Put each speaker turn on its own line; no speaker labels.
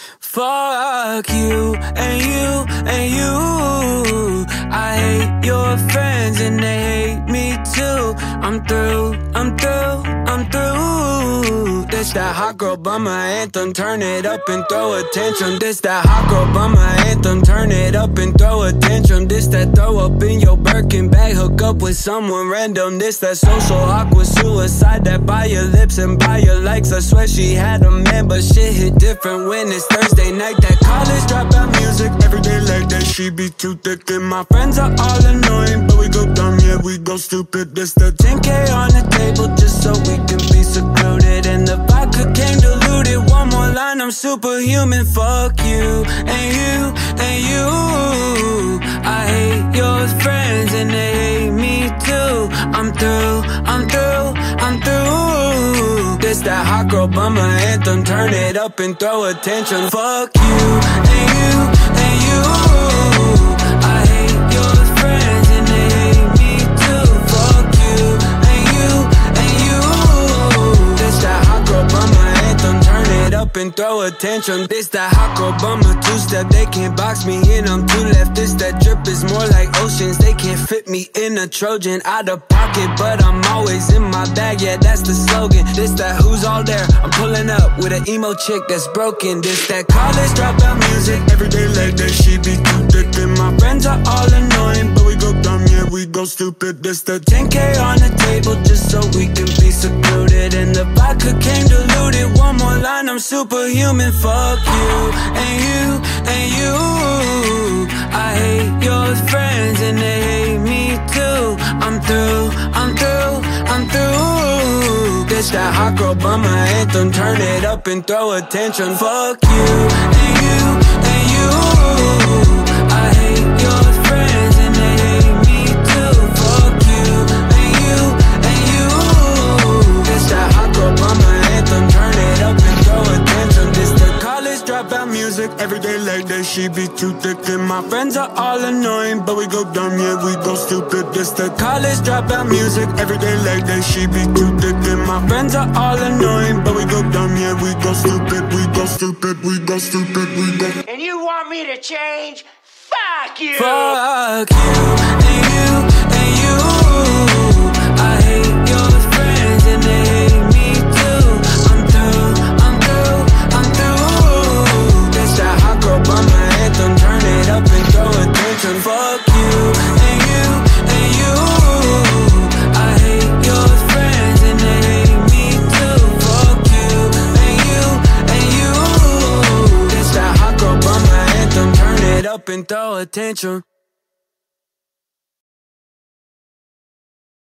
Fuck you and you and you. I hate your friends and they hate me too. I'm through. This that hot girl bummer anthem, turn it up and throw a tantrum. This that hot girl bummer anthem, turn it up and throw a tantrum. This that throw up in your Birkin bag, hook up with someone random. This that social awkward suicide, that buy your lips and buy your likes. I swear she had a man, but shit hit different when it's Thursday night. That college dropout music, every day like that. She be too thick and my friends are all annoying, but we go dumb, yeah, we go stupid. This the 10K on the table just so we can be secluded, and the vodka came diluted. One more line, I'm superhuman. Fuck you and you and you. I hate your friends and they hate me too. I'm through. This that hot girl bummer anthem, turn it up and throw a tantrum. Fuck you and you and you. I hate your friends and they hate me too. Fuck you and you and you. This that hot girl bummer anthem, turn it up and throw a tantrum. This that hot girl bummer two-step, they can't box me in, I'm too left. This that drip is more like oceans, they can't fit me in a Trojan. Out of pocket, but I'm always in my bag, yeah, that's the slogan. This that who's all there, I'm pulling up with an emo chick that's broken. This that college dropout music, every day like that. She be too thick and my friends are all annoying, but we go dumb, yeah, we go stupid. This that 10K on the table just so we can be secluded, and the vodka came diluted. One more line, I'm superhuman. Fuck you and you and you. I hate your friends and they hate me too. I'm through. This that hot girl bummer anthem, turn it up and throw a tantrum. Fuck you and you and you. I hate your friends and they hate me too. Fuck you and you and you. This that hot girl bummer anthem, turn it up and throw a tantrum. This the college dropout music, every day like that. She be too thick and my friends are all annoying, but we go dumb, yeah, we go stupid. This the college dropout music, every day like that. She be too thick and my friends are all annoying, but we go dumb, yeah, we go stupid. We go stupid, we go stupid, we go.
And you want me to change? Fuck you!
Fuck you and you and you. I hate your friends and they hate me too. I'm through. This that hot girl bummer anthem, turn it up and throw a tantrum. Fuck you and you and you. I hate your friends and they hate me too. Fuck you and you and you. This that hot girl bummer anthem, turn it up and throw a tantrum.